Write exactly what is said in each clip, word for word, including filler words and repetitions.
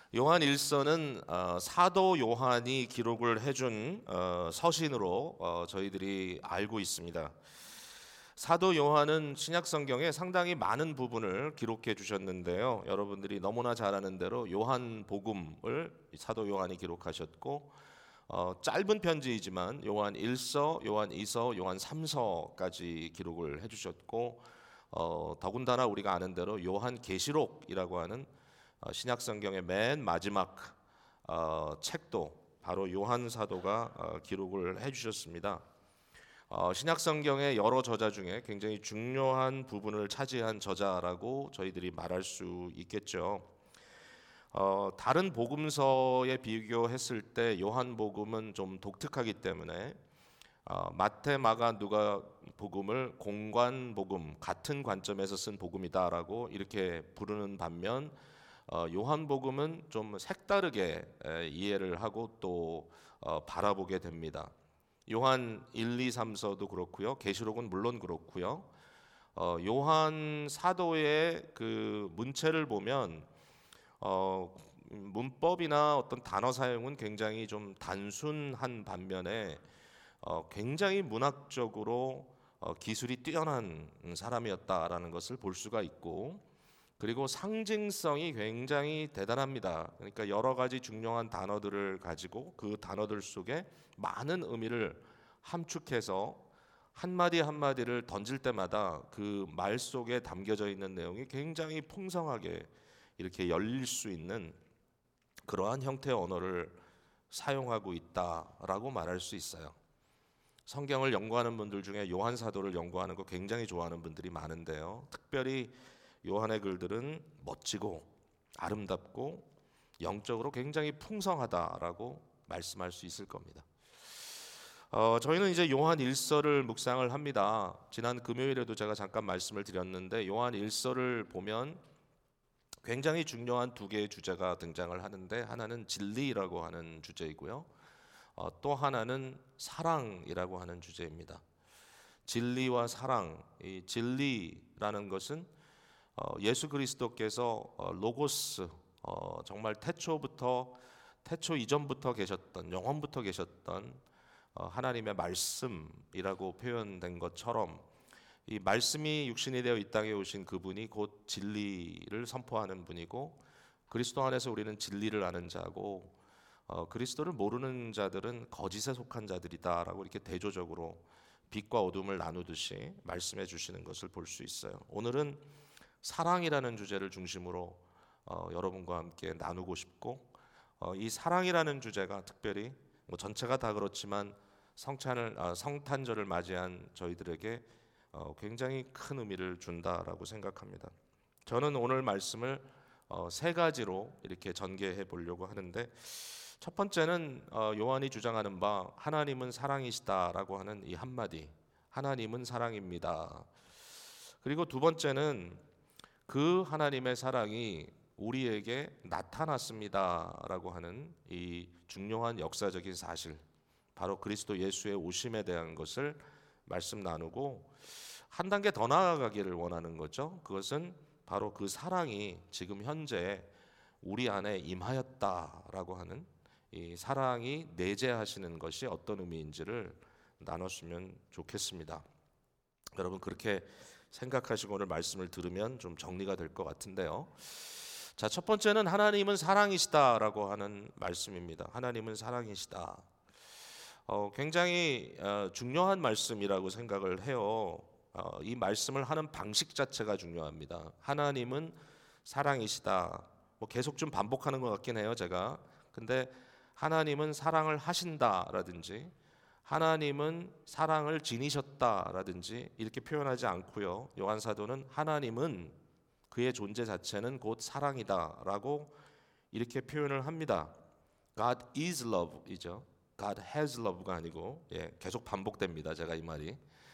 요한 일서는 어, 사도 요한이 기록을 해준 어, 서신으로 어, 저희들이 알고 있습니다. 사도 요한은 신약 성경에 상당히 많은 부분을 기록해 주셨는데요. 여러분들이 너무나 잘 아는 대로 요한 복음을 사도 요한이 기록하셨고, 어, 짧은 편지이지만 요한 일서, 요한 이서, 요한 삼서까지 기록을 해주셨고, 어, 더군다나 우리가 아는 대로 요한 계시록이라고 하는 어, 신약 성경의 맨 마지막 어, 책도 바로 요한 사도가 어, 기록을 해주셨습니다. 어, 신약 성경의 여러 저자 중에 굉장히 중요한 부분을 차지한 저자라고 저희들이 말할 수 있겠죠. 어, 다른 복음서에 비교했을 때 요한복음은 좀 독특하기 때문에 어, 마태, 마가, 누가 복음을 공관복음, 같은 관점에서 쓴 복음이다라고 이렇게 부르는 반면 어, 요한복음은 좀 색다르게 에, 이해를 하고 또 어, 바라보게 됩니다. 요한 일, 이, 삼서도 그렇고요. 계시록은 물론 그렇고요. 어, 요한 사도의 그 문체를 보면 어, 문법이나 어떤 단어 사용은 굉장히 좀 단순한 반면에 어, 굉장히 문학적으로 어, 기술이 뛰어난 사람이었다라는 것을 볼 수가 있고, 그리고 상징성이 굉장히 대단합니다. 그러니까 여러 가지 중요한 단어들을 가지고 그 단어들 속에 많은 의미를 함축해서 한마디 한마디를 던질 때마다 그 말 속에 담겨져 있는 내용이 굉장히 풍성하게 이렇게 열릴 수 있는 그러한 형태의 언어를 사용하고 있다라고 말할 수 있어요. 성경을 연구하는 분들 중에 요한 사도를 연구하는 거 굉장히 좋아하는 분들이 많은데요. 특별히 요한의 글들은 멋지고 아름답고 영적으로 굉장히 풍성하다라고 말씀할 수 있을 겁니다. 어, 저희는 이제 요한 일서를 묵상을 합니다. 지난 금요일에도 제가 잠깐 말씀을 드렸는데 요한 일서를 보면 굉장히 중요한 두 개의 주제가 등장을 하는데, 하나는 진리라고 하는 주제이고요. 어, 또 하나는 사랑이라고 하는 주제입니다. 진리와 사랑, 이 진리라는 것은 어, 예수 그리스도께서 어, 로고스, 어, 정말 태초부터 태초 이전부터 계셨던, 영원부터 계셨던 어, 하나님의 말씀이라고 표현된 것처럼 이 말씀이 육신이 되어 이 땅에 오신 그분이 곧 진리를 선포하는 분이고, 그리스도 안에서 우리는 진리를 아는 자고 어, 그리스도를 모르는 자들은 거짓에 속한 자들이다라고 이렇게 대조적으로 빛과 어둠을 나누듯이 말씀해 주시는 것을 볼 수 있어요. 오늘은 사랑이라는 주제를 중심으로 어, 여러분과 함께 나누고 싶고, 어, 이 사랑이라는 주제가 특별히 뭐 전체가 다 그렇지만 성찬을 아, 성탄절을 맞이한 저희들에게 어, 굉장히 큰 의미를 준다라고 생각합니다. 저는 오늘 말씀을 어, 세 가지로 이렇게 전개해 보려고 하는데, 첫 번째는 어, 요한이 주장하는 바 하나님은 사랑이시다라고 하는 이 한마디, 하나님은 사랑입니다. 그리고 두 번째는 그 하나님의 사랑이 우리에게 나타났습니다라고 하는 이 중요한 역사적인 사실, 바로 그리스도 예수의 오심에 대한 것을 말씀 나누고, 한 단계 더 나아가기를 원하는 거죠. 그것은 바로 그 사랑이 지금 현재 우리 안에 임하였다라고 하는 이 사랑이 내재하시는 것이 어떤 의미인지를 나눴으면 좋겠습니다. 여러분 그렇게 생각하시고 오늘 말씀을 들으면 좀 정리가 될 것 같은데요. 자, 첫 번째는 하나님은 사랑이시다라고 하는 말씀입니다. 하나님은 사랑이시다. 어, 굉장히 어, 중요한 말씀이라고 생각을 해요. 어, 이 말씀을 하는 방식 자체가 중요합니다. 하나님은 사랑이시다. 뭐 계속 좀 반복하는 것 같긴 해요, 제가. 근데 하나님은 사랑을 하신다라든지 하나님은 사랑을 지니셨다라든지 이렇게 표현하지 않고요. 요한 사도는 하나님은 그의 존재 자체는 곧 사랑이다라고 이렇게 표현을 합니다. God is love이죠. God has love가 아니고, 예, 계속 반복됩니다. 제가 이 말이.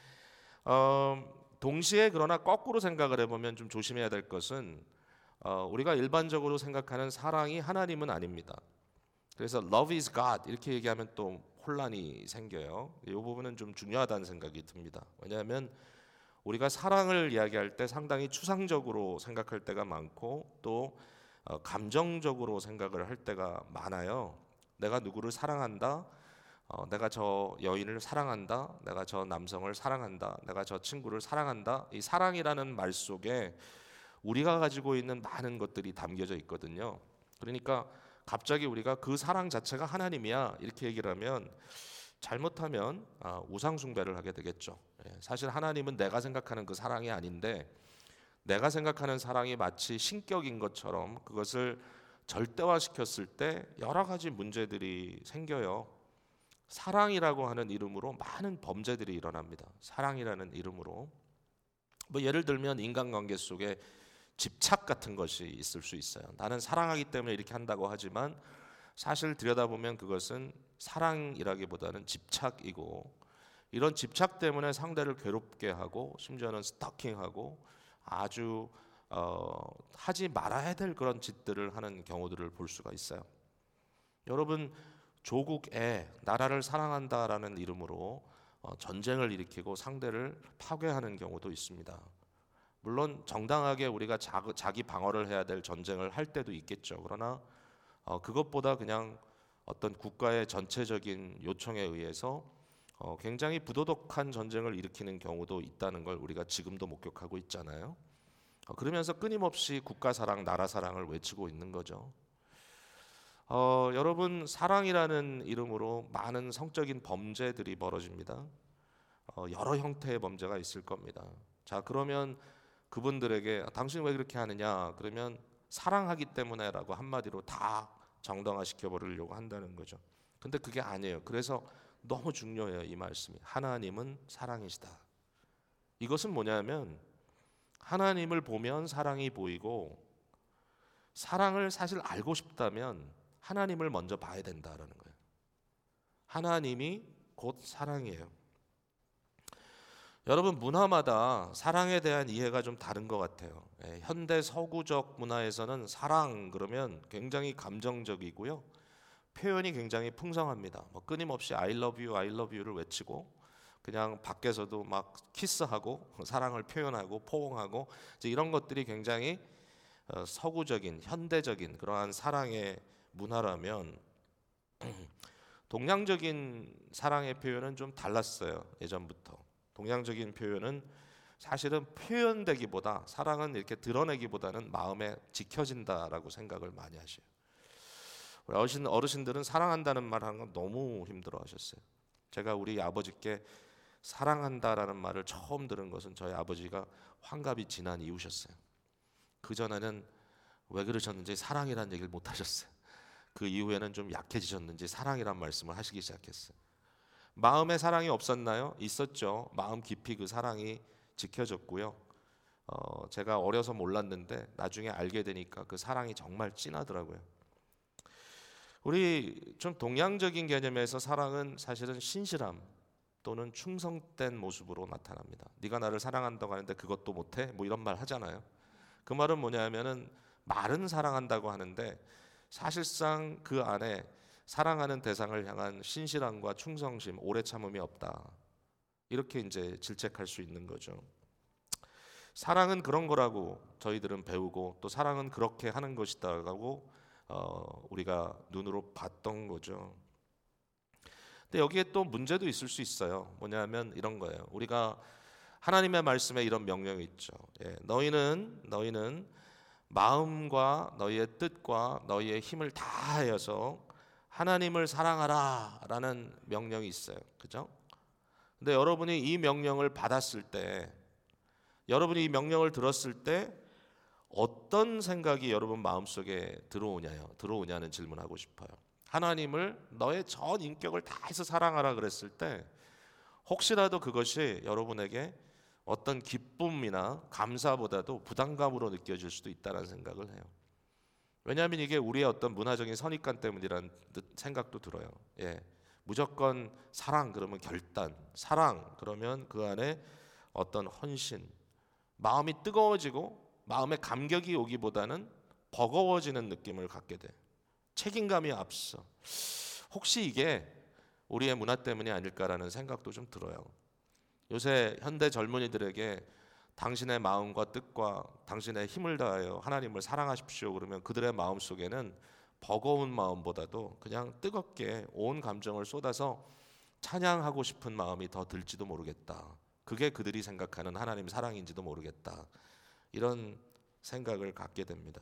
어, 동시에 그러나 거꾸로 생각을 해보면 좀 조심해야 될 것은 어, 우리가 일반적으로 생각하는 사랑이 하나님은 아닙니다. 그래서 love is God 이렇게 얘기하면 또 혼란이 생겨요. 이 부분은 좀 중요하다는 생각이 듭니다. 왜냐하면 우리가 사랑을 이야기할 때 상당히 추상적으로 생각할 때가 많고, 또 어, 감정적으로 생각을 할 때가 많아요. 내가 누구를 사랑한다, 어, 내가 저 여인을 사랑한다, 내가 저 남성을 사랑한다, 내가 저 친구를 사랑한다. 이 사랑이라는 말 속에 우리가 가지고 있는 많은 것들이 담겨져 있거든요. 그러니까 갑자기 우리가 그 사랑 자체가 하나님이야 이렇게 얘기를 하면 잘못하면 아, 우상 숭배를 하게 되겠죠. 예, 사실 하나님은 내가 생각하는 그 사랑이 아닌데, 내가 생각하는 사랑이 마치 신격인 것처럼 그것을 절대화시켰을 때 여러 가지 문제들이 생겨요. 사랑이라고 하는 이름으로 많은 범죄들이 일어납니다. 사랑이라는 이름으로 뭐 예를 들면 인간관계 속에 집착 같은 것이 있을 수 있어요. 나는 사랑하기 때문에 이렇게 한다고 하지만 사실 들여다보면 그것은 사랑이라기보다는 집착이고, 이런 집착 때문에 상대를 괴롭게 하고 심지어는 스토킹하고 아주 어, 하지 말아야 될 그런 짓들을 하는 경우들을 볼 수가 있어요. 여러분, 조국에 나라를 사랑한다라는 이름으로 어, 전쟁을 일으키고 상대를 파괴하는 경우도 있습니다. 물론 정당하게 우리가 자, 자기 방어를 해야 될 전쟁을 할 때도 있겠죠. 그러나 어, 그것보다 그냥 어떤 국가의 전체적인 요청에 의해서 어, 굉장히 부도덕한 전쟁을 일으키는 경우도 있다는 걸 우리가 지금도 목격하고 있잖아요. 어, 그러면서 끊임없이 국가 사랑, 나라 사랑을 외치고 있는 거죠. 어, 여러분, 사랑이라는 이름으로 많은 성적인 범죄들이 벌어집니다. 어, 여러 형태의 범죄가 있을 겁니다. 자, 그러면 그분들에게 당신 왜 그렇게 하느냐? 그러면 사랑하기 때문에라고 한마디로 다 정당화시켜 버리려고 한다는 거죠. 근데 그게 아니에요. 그래서 너무 중요해요, 이 말씀이. 하나님은 사랑이시다. 이것은 뭐냐면 하나님을 보면 사랑이 보이고, 사랑을 사실 알고 싶다면 하나님을 먼저 봐야 된다라는 거예요. 하나님이 곧 사랑이에요. 여러분, 문화마다 사랑에 대한 이해가 좀 다른 것 같아요. 예, 현대 서구적 문화에서는 사랑 그러면 굉장히 감정적이고요, 표현이 굉장히 풍성합니다. 뭐 끊임없이 I love you, I love you를 외치고, 그냥 밖에서도 막 키스하고 사랑을 표현하고 포옹하고, 이제 이런 것들이 굉장히 어, 서구적인 현대적인 그러한 사랑의 문화라면 동양적인 사랑의 표현은 좀 달랐어요. 예전부터 동양적인 표현은 사실은 표현되기보다, 사랑은 이렇게 드러내기보다는 마음에 지켜진다라고 생각을 많이 하셔요. 우리 어르신, 어르신들은 사랑한다는 말 하는 건 너무 힘들어하셨어요. 제가 우리 아버지께 사랑한다라는 말을 처음 들은 것은 저희 아버지가 환갑이 지난 이후셨어요. 그 전에는 왜 그러셨는지 사랑이라는 얘기를 못 하셨어요. 그 이후에는 좀 약해지셨는지 사랑이란 말씀을 하시기 시작했어요. 마음에 사랑이 없었나요? 있었죠. 마음 깊이 그 사랑이 지켜졌고요. 어, 제가 어려서 몰랐는데 나중에 알게 되니까 그 사랑이 정말 진하더라고요. 우리 좀 동양적인 개념에서 사랑은 사실은 신실함 또는 충성된 모습으로 나타납니다. 네가 나를 사랑한다고 하는데 그것도 못해? 뭐 이런 말 하잖아요. 그 말은 뭐냐면은 말은 사랑한다고 하는데 사실상 그 안에 사랑하는 대상을 향한 신실함과 충성심, 오래 참음이 없다. 이렇게 이제 질책할 수 있는 거죠. 사랑은 그런 거라고 저희들은 배우고, 또 사랑은 그렇게 하는 것이다라고 어, 우리가 눈으로 봤던 거죠. 근데 여기에 또 문제도 있을 수 있어요. 뭐냐면 이런 거예요. 우리가 하나님의 말씀에 이런 명령이 있죠. 예, 너희는 너희는 마음과 너희의 뜻과 너희의 힘을 다하여서 하나님을 사랑하라라는 명령이 있어요. 그죠? 근데 여러분이 이 명령을 받았을 때, 여러분이 이 명령을 들었을 때 어떤 생각이 여러분 마음속에 들어오냐요? 들어오냐는 질문하고 싶어요. 하나님을 너의 전 인격을 다해서 사랑하라 그랬을 때 혹시라도 그것이 여러분에게 어떤 기쁨이나 감사보다도 부담감으로 느껴질 수도 있다는 생각을 해요. 왜냐하면 이게 우리의 어떤 문화적인 선입관 때문이라는 생각도 들어요. 예, 무조건 사랑 그러면 결단, 사랑 그러면 그 안에 어떤 헌신, 마음이 뜨거워지고 마음에 감격이 오기보다는 버거워지는 느낌을 갖게 돼. 책임감이 앞서. 혹시 이게 우리의 문화 때문이 아닐까라는 생각도 좀 들어요. 요새 현대 젊은이들에게 당신의 마음과 뜻과 당신의 힘을 다하여 하나님을 사랑하십시오 그러면 그들의 마음 속에는 버거운 마음보다도 그냥 뜨겁게 온 감정을 쏟아서 찬양하고 싶은 마음이 더 들지도 모르겠다. 그게 그들이 생각하는 하나님 사랑인지도 모르겠다. 이런 생각을 갖게 됩니다.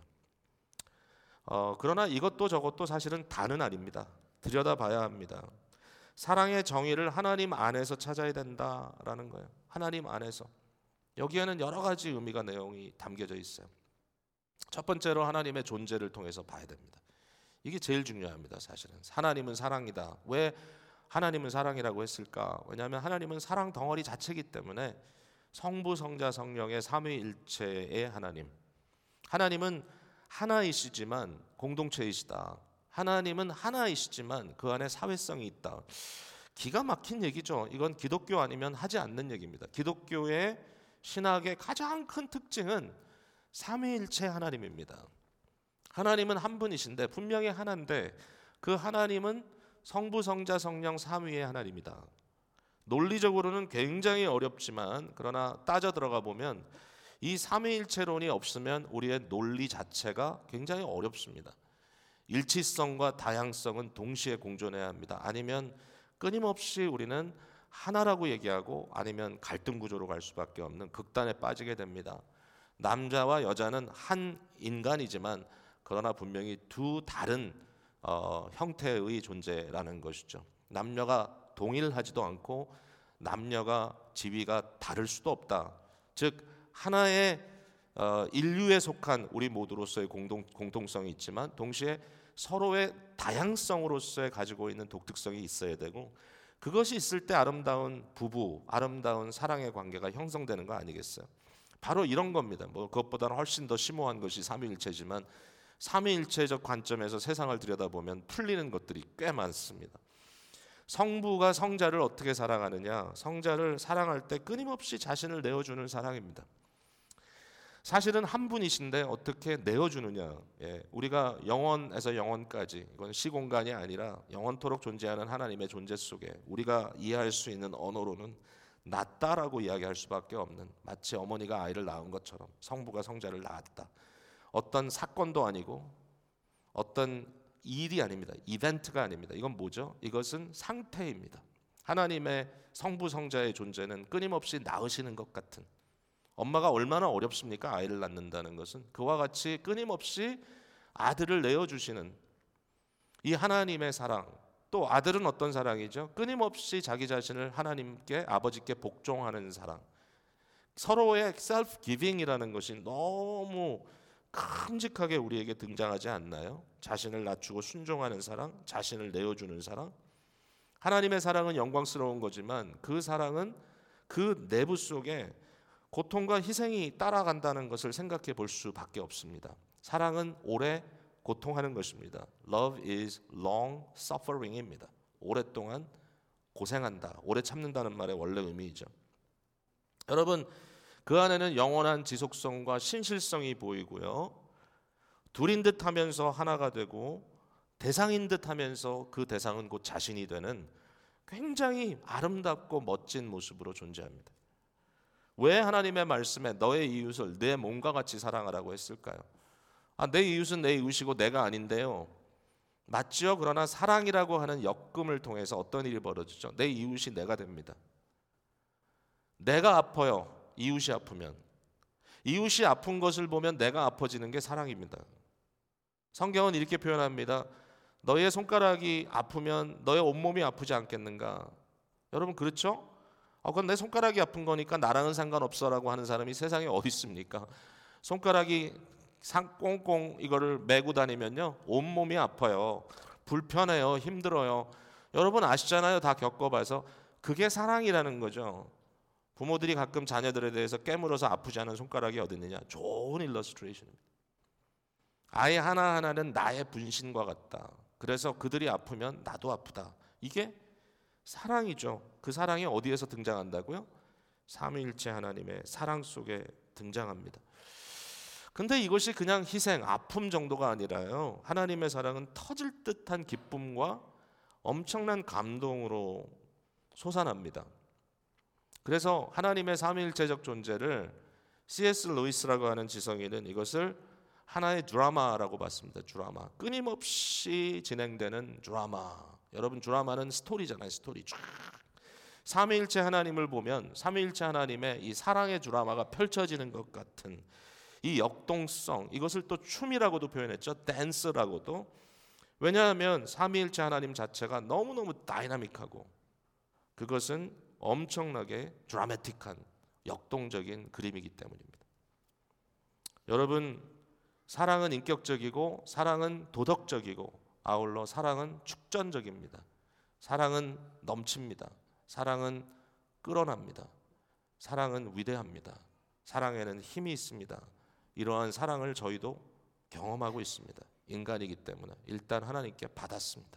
어, 그러나 이것도 저것도 사실은 다는 아닙니다. 들여다봐야 합니다. 사랑의 정의를 하나님 안에서 찾아야 된다라는 거예요. 하나님 안에서. 여기에는 여러 가지 의미가 내용이 담겨져 있어요. 첫 번째로 하나님의 존재를 통해서 봐야 됩니다. 이게 제일 중요합니다. 사실은 하나님은 사랑이다. 왜 하나님은 사랑이라고 했을까? 왜냐하면 하나님은 사랑 덩어리 자체이기 때문에 성부, 성자, 성령의 삼위일체의 하나님. 하나님은 하나이시지만 공동체이시다. 하나님은 하나이시지만 그 안에 사회성이 있다. 기가 막힌 얘기죠. 이건 기독교 아니면 하지 않는 얘기입니다. 기독교의 신학의 가장 큰 특징은 삼위일체 하나님입니다. 하나님은 한 분이신데 분명히 하나인데 그 하나님은 성부, 성자, 성령 삼위의 하나님이다. 논리적으로는 굉장히 어렵지만 그러나 따져 들어가 보면 이 삼위일체론이 없으면 우리의 논리 자체가 굉장히 어렵습니다. 일치성과 다양성은 동시에 공존해야 합니다. 아니면 끊임없이 우리는 하나라고 얘기하고 아니면 갈등 구조로 갈 수밖에 없는 극단에 빠지게 됩니다. 남자와 여자는 한 인간이지만 그러나 분명히 두 다른 어, 형태의 존재라는 것이죠. 남녀가 동일하지도 않고 남녀가 지위가 다를 수도 없다. 즉 하나의 어, 인류에 속한 우리 모두로서의 공동, 공통성이 있지만 동시에 서로의 다양성으로서의 가지고 있는 독특성이 있어야 되고 그것이 있을 때 아름다운 부부, 아름다운 사랑의 관계가 형성되는 거 아니겠어요? 바로 이런 겁니다. 뭐 그것보다는 훨씬 더 심오한 것이 삼위일체지만 삼위일체적 관점에서 세상을 들여다보면 풀리는 것들이 꽤 많습니다. 성부가 성자를 어떻게 사랑하느냐? 성자를 사랑할 때 끊임없이 자신을 내어주는 사랑입니다. 사실은 한 분이신데 어떻게 내어주느냐? 예, 우리가 영원에서 영원까지 이건 시공간이 아니라 영원토록 존재하는 하나님의 존재 속에 우리가 이해할 수 있는 언어로는 낳았다라고 이야기할 수밖에 없는 마치 어머니가 아이를 낳은 것처럼 성부가 성자를 낳았다. 어떤 사건도 아니고 어떤 일이 아닙니다. 이벤트가 아닙니다. 이건 뭐죠? 이것은 상태입니다. 하나님의 성부 성자의 존재는 끊임없이 낳으시는 것 같은 엄마가 얼마나 어렵습니까? 아이를 낳는다는 것은 그와 같이 끊임없이 아들을 내어주시는 이 하나님의 사랑 또 아들은 어떤 사랑이죠? 끊임없이 자기 자신을 하나님께 아버지께 복종하는 사랑 서로의 셀프 기빙이라는 것이 너무 큼직하게 우리에게 등장하지 않나요? 자신을 낮추고 순종하는 사랑, 자신을 내어주는 사랑. 하나님의 사랑은 영광스러운 거지만 그 사랑은 그 내부 속에 고통과 희생이 따라간다는 것을 생각해 볼 수밖에 없습니다. 사랑은 오래 고통하는 것입니다. Love is long suffering입니다. 오랫동안 고생한다, 오래 참는다는 말의 원래 의미이죠. 여러분 그 안에는 영원한 지속성과 신실성이 보이고요. 둘인 듯 하면서 하나가 되고 대상인 듯 하면서 그 대상은 곧 자신이 되는 굉장히 아름답고 멋진 모습으로 존재합니다. 왜 하나님의 말씀에 너의 이웃을 내 몸과 같이 사랑하라고 했을까요? 아, 내 이웃은 내 이웃이고 내가 아닌데요. 맞죠? 그러나 사랑이라고 하는 역금을 통해서 어떤 일이 벌어지죠? 내 이웃이 내가 됩니다. 내가 아파요. 이웃이 아프면. 이웃이 아픈 것을 보면 내가 아파지는 게 사랑입니다. 성경은 이렇게 표현합니다. 너의 손가락이 아프면 너의 온몸이 아프지 않겠는가? 여러분 그렇죠? 아, 그건 내 손가락이 아픈 거니까 나랑은 상관없어라고 하는 사람이 세상에 어디 있습니까? 손가락이 상 꽁꽁 이거를 메고 다니면요 온몸이 아파요. 불편해요. 힘들어요. 여러분 아시잖아요. 다 겪어봐서. 그게 사랑이라는 거죠. 부모들이 가끔 자녀들에 대해서 깨물어서 아프지 않은 손가락이 어디 있느냐. 좋은 일러스트레이션입니다. 아이 하나하나는 나의 분신과 같다. 그래서 그들이 아프면 나도 아프다. 이게 사랑이죠. 그 사랑이 어디에서 등장한다고요? 삼위일체 하나님의 사랑 속에 등장합니다. 근데 이것이 그냥 희생, 아픔 정도가 아니라요. 하나님의 사랑은 터질 듯한 기쁨과 엄청난 감동으로 솟아납니다. 그래서 하나님의 삼위일체적 존재를 씨 에스 루이스라고 하는 지성인은 이것을 하나의 드라마라고 봤습니다. 드라마. 끊임없이 진행되는 드라마. 여러분, 드라마는 스토리잖아요. 스토리. 쫙. 삼위일체 하나님을 보면 삼위일체 하나님의 이 사랑의 드라마가 펼쳐지는 것 같은 이 역동성, 이것을 또 춤이라고도 표현했죠. 댄스라고도. 왜냐하면 삼위일체 하나님 자체가 너무너무 다이나믹하고 그것은 엄청나게 드라마틱한 역동적인 그림이기 때문입니다. 여러분, 사랑은 인격적이고 사랑은 도덕적이고 아울러 사랑은 축전적입니다. 사랑은 넘칩니다. 사랑은 끌어납니다. 사랑은 위대합니다. 사랑에는 힘이 있습니다. 이러한 사랑을 저희도 경험하고 있습니다. 인간이기 때문에 일단 하나님께 받았습니다.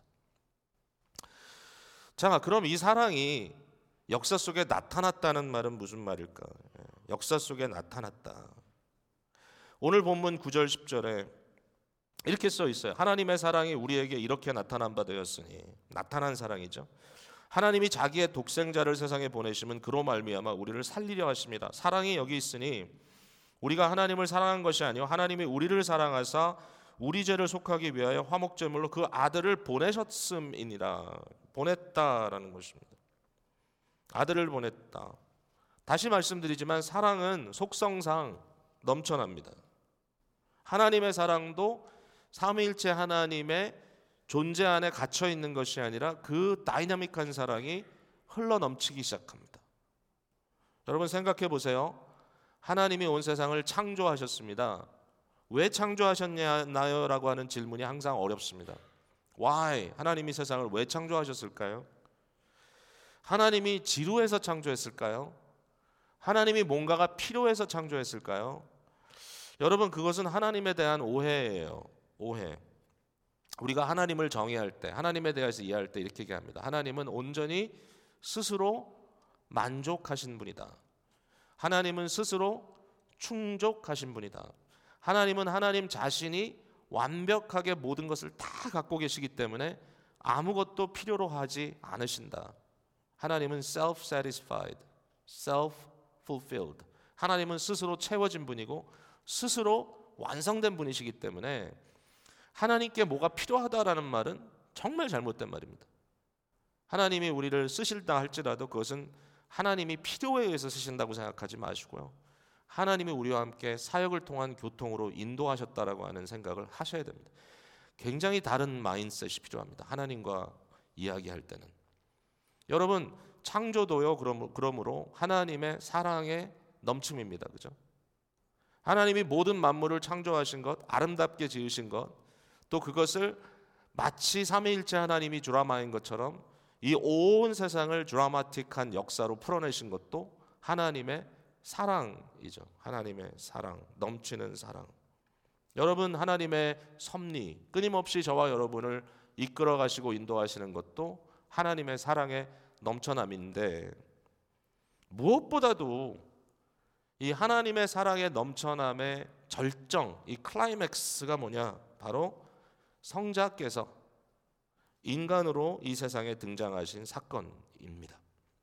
자, 그럼 이 사랑이 역사 속에 나타났다는 말은 무슨 말일까? 역사 속에 나타났다. 오늘 본문 구 절 십 절에 이렇게 써 있어요. 하나님의 사랑이 우리에게 이렇게 나타난 바 되었으니, 나타난 사랑이죠. 하나님이 자기의 독생자를 세상에 보내심은 그로 말미암아 우리를 살리려 하십니다. 사랑이 여기 있으니 우리가 하나님을 사랑한 것이 아니요 하나님이 우리를 사랑하사 우리 죄를 속하기 위하여 화목제물로 그 아들을 보내셨음이니라. 보냈다라는 것입니다. 아들을 보냈다. 다시 말씀드리지만 사랑은 속성상 넘쳐납니다. 하나님의 사랑도 삼위일체 하나님의 존재 안에 갇혀 있는 것이 아니라 그 다이나믹한 사랑이 흘러넘치기 시작합니다. 여러분 생각해 보세요. 하나님이 온 세상을 창조하셨습니다. 왜 창조하셨나요? 라고 하는 질문이 항상 어렵습니다. Why? 하나님이 세상을 왜 창조하셨을까요? 하나님이 지루해서 창조했을까요? 하나님이 뭔가가 필요해서 창조했을까요? 여러분, 그것은 하나님에 대한 오해예요. 오해. 우리가 하나님을 정의할 때, 하나님에 대해서 이해할 때 이렇게 얘기합니다. 하나님은 온전히 스스로 만족하신 분이다. 하나님은 스스로 충족하신 분이다. 하나님은 하나님 자신이 완벽하게 모든 것을 다 갖고 계시기 때문에 아무것도 필요로 하지 않으신다. 하나님은 self-satisfied, self-fulfilled. 하나님은 스스로 채워진 분이고 스스로 완성된 분이시기 때문에 하나님께 뭐가 필요하다라는 말은 정말 잘못된 말입니다. 하나님이 우리를 쓰실다 할지라도 그것은 하나님이 필요에 의해서 쓰신다고 생각하지 마시고요. 하나님이 우리와 함께 사역을 통한 교통으로 인도하셨다라고 하는 생각을 하셔야 됩니다. 굉장히 다른 마인드셋이 필요합니다. 하나님과 이야기할 때는. 여러분, 창조도요 그러므로 하나님의 사랑의 넘침입니다. 그죠? 하나님이 모든 만물을 창조하신 것, 아름답게 지으신 것, 또 그것을 마치 삼위일체 하나님이 드라마인 것처럼 이 온 세상을 드라마틱한 역사로 풀어내신 것도 하나님의 사랑이죠. 하나님의 사랑, 넘치는 사랑. 여러분, 하나님의 섭리, 끊임없이 저와 여러분을 이끌어 가시고 인도하시는 것도 하나님의 사랑의 넘쳐남인데, 무엇보다도 이 하나님의 사랑의 넘쳐남의 절정, 이 클라이맥스가 뭐냐? 바로 성자께서 인간으로 이 세상에 등장하신 사건입니다.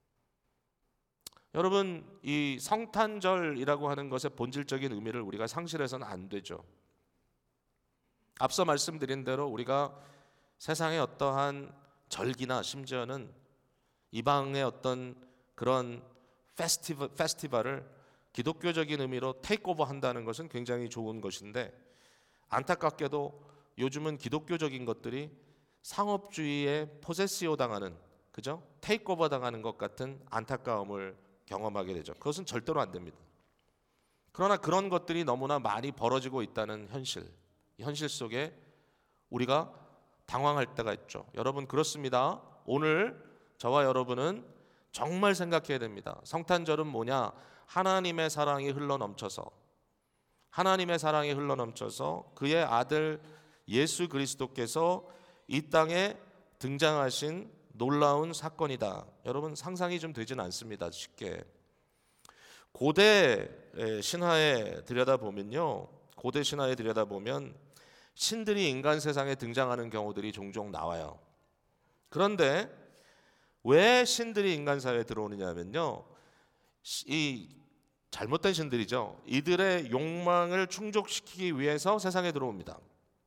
여러분, 이 성탄절이라고 하는 것의 본질적인 의미를 우리가 상실해서는 안 되죠. 앞서 말씀드린 대로 우리가 세상의 어떠한 절기나 심지어는 이방의 어떤 그런 페스티벌, 페스티벌을 기독교적인 의미로 테이크오버 한다는 것은 굉장히 좋은 것인데, 안타깝게도 요즘은 기독교적인 것들이 상업주의에 포세시오 당하는, 그죠? 테이크오버 당하는 것 같은 안타까움을 경험하게 되죠. 그것은 절대로 안 됩니다. 그러나 그런 것들이 너무나 많이 벌어지고 있다는 현실, 현실 속에 우리가 당황할 때가 있죠. 여러분, 그렇습니다. 오늘 저와 여러분은 정말 생각해야 됩니다. 성탄절은 뭐냐? 하나님의 사랑이 흘러넘쳐서 하나님의 사랑이 흘러넘쳐서 그의 아들 예수 그리스도께서 이 땅에 등장하신 놀라운 사건이다. 여러분, 상상이 좀 되진 않습니다. 쉽게. 고대 신화에 들여다보면요, 고대 신화에 들여다보면 신들이 인간 세상에 등장하는 경우들이 종종 나와요. 그런데 왜 신들이 인간 사회에 들어오느냐면요, 이 잘못된 신들이죠. 이들의 욕망을 충족시키기 위해서 세상에 들어옵니다.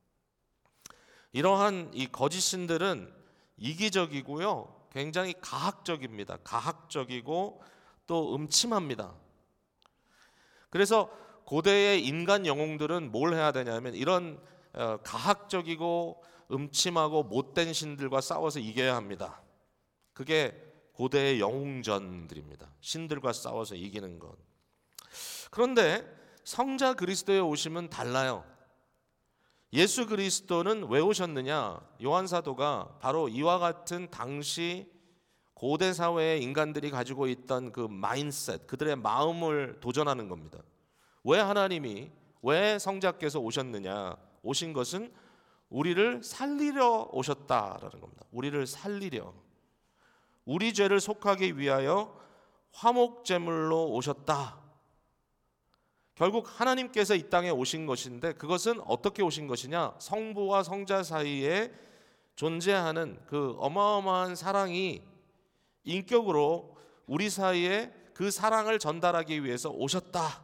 이러한 이 거짓 신들은 이기적이고요, 굉장히 가학적입니다. 가학적이고 또 음침합니다. 그래서 고대의 인간 영웅들은 뭘 해야 되냐면 이런 가학적이고 음침하고 못된 신들과 싸워서 이겨야 합니다. 그게 고대의 영웅전들입니다. 신들과 싸워서 이기는 것. 그런데 성자 그리스도의 오심은 달라요. 예수 그리스도는 왜 오셨느냐? 요한 사도가 바로 이와 같은 당시 고대 사회의 인간들이 가지고 있던 그 마인셋, 그들의 마음을 도전하는 겁니다. 왜 하나님이, 왜 성자께서 오셨느냐? 오신 것은 우리를 살리려 오셨다라는 겁니다. 우리를 살리려. 우리 죄를 속하기 위하여 화목제물로 오셨다. 결국 하나님께서 이 땅에 오신 것인데 그것은 어떻게 오신 것이냐? 성부와 성자 사이에 존재하는 그 어마어마한 사랑이 인격으로 우리 사이에 그 사랑을 전달하기 위해서 오셨다.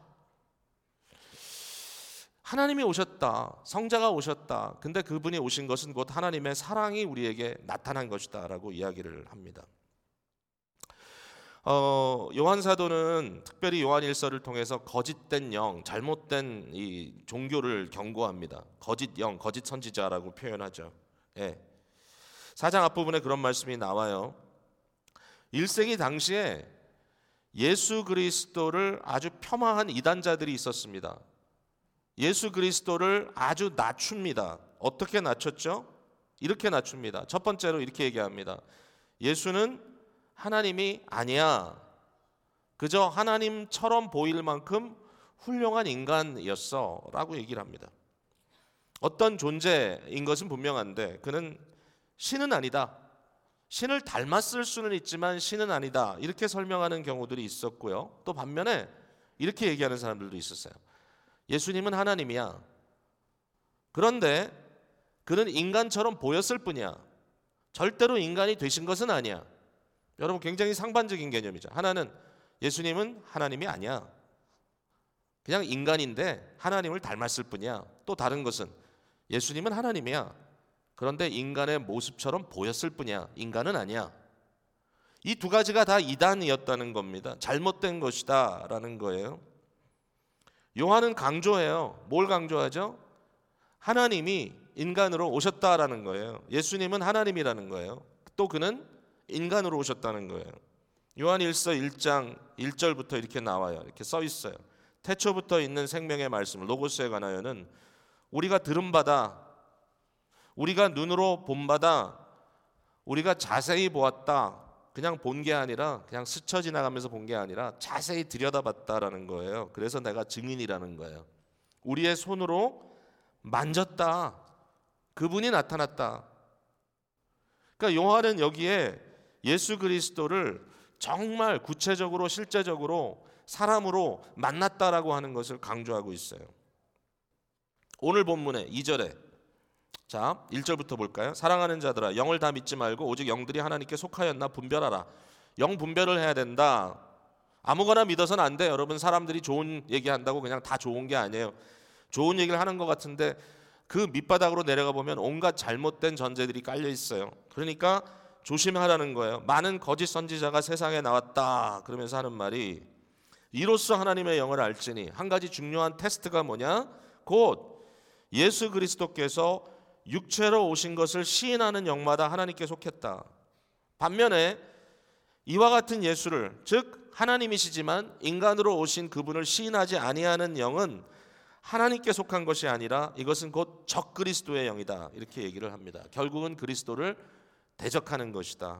하나님이 오셨다. 성자가 오셨다. 근데 그분이 오신 것은 곧 하나님의 사랑이 우리에게 나타난 것이다 라고 이야기를 합니다. 어, 요한 사도는 특별히 요한일서를 통해서 거짓된 영, 잘못된 이 종교를 경고합니다. 거짓 영, 거짓 선지자라고 표현하죠. 예. 사 장 앞부분에 그런 말씀이 나와요. 일 세기 당시에 예수 그리스도를 아주 폄하한 이단자들이 있었습니다. 예수 그리스도를 아주 낮춥니다. 어떻게 낮췄죠? 이렇게 낮춥니다. 첫 번째로 이렇게 얘기합니다. 예수는 하나님이 아니야. 그저 하나님처럼 보일 만큼 훌륭한 인간이었어 라고 얘기를 합니다. 어떤 존재인 것은 분명한데 그는 신은 아니다. 신을 닮았을 수는 있지만 신은 아니다. 이렇게 설명하는 경우들이 있었고요. 또 반면에 이렇게 얘기하는 사람들도 있었어요. 예수님은 하나님이야. 그런데 그는 인간처럼 보였을 뿐이야. 절대로 인간이 되신 것은 아니야. 여러분 굉장히 상반적인 개념이죠. 하나는 예수님은 하나님이 아니야. 그냥 인간인데 하나님을 닮았을 뿐이야. 또 다른 것은 예수님은 하나님이야. 그런데 인간의 모습처럼 보였을 뿐이야. 인간은 아니야. 이 두 가지가 다 이단이었다는 겁니다. 잘못된 것이다 라는 거예요. 요한은 강조해요. 뭘 강조하죠? 하나님이 인간으로 오셨다라는 거예요. 예수님은 하나님이라는 거예요. 또 그는 인간으로 오셨다는 거예요. 요한일서 일 장 일 절부터 이렇게 나와요. 이렇게 써 있어요. 태초부터 있는 생명의 말씀 로고스에 관하여는 우리가 들은 바다, 우리가 눈으로 본 바다, 우리가 자세히 보았다. 그냥 본 게 아니라 그냥 스쳐 지나가면서 본 게 아니라 자세히 들여다봤다라는 거예요. 그래서 내가 증인이라는 거예요. 우리의 손으로 만졌다. 그분이 나타났다. 그러니까 요한은 여기에 예수 그리스도를 정말 구체적으로 실제적으로 사람으로 만났다라고 하는 것을 강조하고 있어요. 오늘 본문의 이 절에 자, 일 절부터 볼까요? 사랑하는 자들아 영을 다 믿지 말고 오직 영들이 하나님께 속하였나 분별하라. 영 분별을 해야 된다. 아무거나 믿어서는 안 돼. 여러분 사람들이 좋은 얘기한다고 그냥 다 좋은 게 아니에요. 좋은 얘기를 하는 것 같은데 그 밑바닥으로 내려가 보면 온갖 잘못된 전제들이 깔려 있어요. 그러니까 조심하라는 거예요. 많은 거짓 선지자가 세상에 나왔다. 그러면서 하는 말이 이로써 하나님의 영을 알지니 한 가지 중요한 테스트가 뭐냐? 곧 예수 그리스도께서 육체로 오신 것을 시인하는 영마다 하나님께 속했다. 반면에 이와 같은 예수를 즉 하나님이시지만 인간으로 오신 그분을 시인하지 아니하는 영은 하나님께 속한 것이 아니라 이것은 곧 적그리스도의 영이다. 이렇게 얘기를 합니다. 결국은 그리스도를 대적하는 것이다.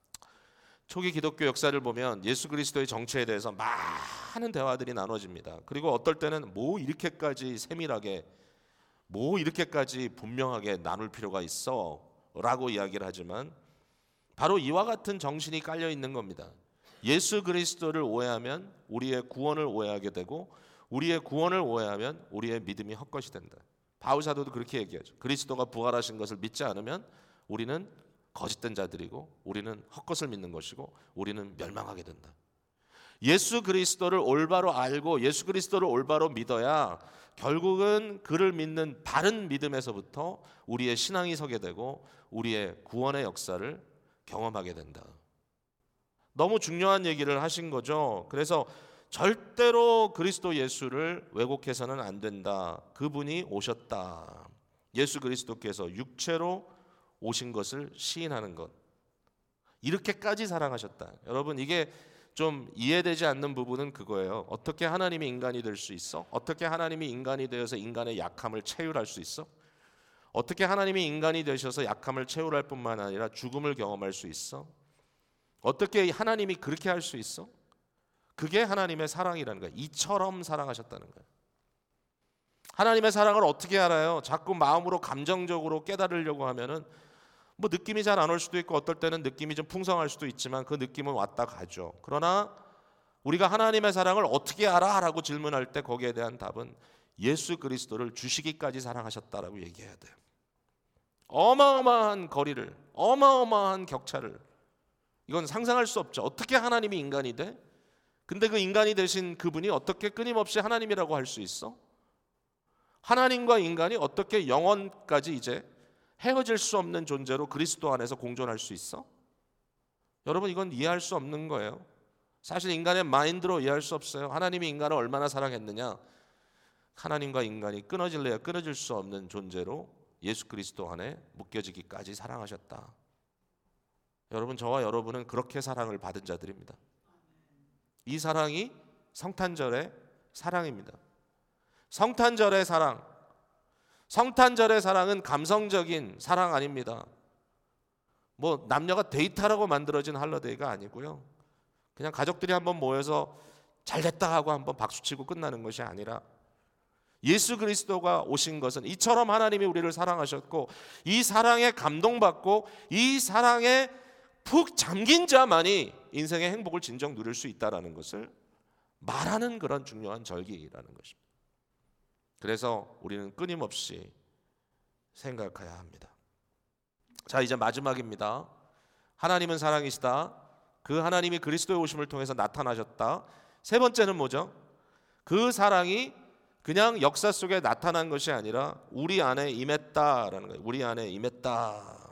초기 기독교 역사를 보면 예수 그리스도의 정체에 대해서 많은 대화들이 나눠집니다. 그리고 어떨 때는 뭐 이렇게까지 세밀하게 뭐 이렇게까지 분명하게 나눌 필요가 있어 라고 이야기를 하지만 바로 이와 같은 정신이 깔려 있는 겁니다. 예수 그리스도를 오해하면 우리의 구원을 오해하게 되고 우리의 구원을 오해하면 우리의 믿음이 헛것이 된다. 바울 사도도 그렇게 얘기하죠. 그리스도가 부활하신 것을 믿지 않으면 우리는 거짓된 자들이고 우리는 헛것을 믿는 것이고 우리는 멸망하게 된다. 예수 그리스도를 올바로 알고 예수 그리스도를 올바로 믿어야 결국은 그를 믿는 바른 믿음에서부터 우리의 신앙이 서게 되고 우리의 구원의 역사를 경험하게 된다. 너무 중요한 얘기를 하신 거죠. 그래서 절대로 그리스도 예수를 왜곡해서는 안 된다. 그분이 오셨다. 예수 그리스도께서 육체로 오신 것을 시인하는 것. 이렇게까지 사랑하셨다. 여러분, 이게 좀 이해되지 않는 부분은 그거예요. 어떻게 하나님이 인간이 될 수 있어? 어떻게 하나님이 인간이 되어서 인간의 약함을 체휼할 수 있어? 어떻게 하나님이 인간이 되셔서 약함을 체휼할 뿐만 아니라 죽음을 경험할 수 있어? 어떻게 하나님이 그렇게 할 수 있어? 그게 하나님의 사랑이라는 거예요. 이처럼 사랑하셨다는 거예요. 하나님의 사랑을 어떻게 알아요? 자꾸 마음으로 감정적으로 깨달으려고 하면은 뭐 느낌이 잘 안 올 수도 있고 어떨 때는 느낌이 좀 풍성할 수도 있지만 그 느낌은 왔다 가죠. 그러나 우리가 하나님의 사랑을 어떻게 알아? 라고 질문할 때 거기에 대한 답은 예수 그리스도를 주시기까지 사랑하셨다라고 얘기해야 돼요. 어마어마한 거리를, 어마어마한 격차를, 이건 상상할 수 없죠. 어떻게 하나님이 인간이 돼? 근데 그 인간이 되신 그분이 어떻게 끊임없이 하나님이라고 할 수 있어? 하나님과 인간이 어떻게 영원까지 이제 헤어질 수 없는 존재로 그리스도 안에서 공존할 수 있어? 여러분, 이건 이해할 수 없는 거예요. 사실 인간의 마인드로 이해할 수 없어요. 하나님이 인간을 얼마나 사랑했느냐? 하나님과 인간이 끊어질래야 끊어질 수 없는 존재로 예수 그리스도 안에 묶여지기까지 사랑하셨다. 여러분, 저와 여러분은 그렇게 사랑을 받은 자들입니다. 이 사랑이 성탄절의 사랑입니다. 성탄절의 사랑, 성탄절의 사랑은 감성적인 사랑 아닙니다. 뭐 남녀가 데이트하라고 만들어진 할러데이가 아니고요. 그냥 가족들이 한번 모여서 잘됐다 하고 한번 박수치고 끝나는 것이 아니라 예수 그리스도가 오신 것은 이처럼 하나님이 우리를 사랑하셨고 이 사랑에 감동받고 이 사랑에 푹 잠긴 자만이 인생의 행복을 진정 누릴 수 있다는 것을 말하는 그런 중요한 절기라는 것입니다. 그래서 우리는 끊임없이 생각해야 합니다. 자, 이제 마지막입니다. 하나님은 사랑이시다. 그 하나님이 그리스도의 오심을 통해서 나타나셨다. 세 번째는 뭐죠? 그 사랑이 그냥 역사 속에 나타난 것이 아니라 우리 안에 임했다라는 거예요. 우리 안에 임했다.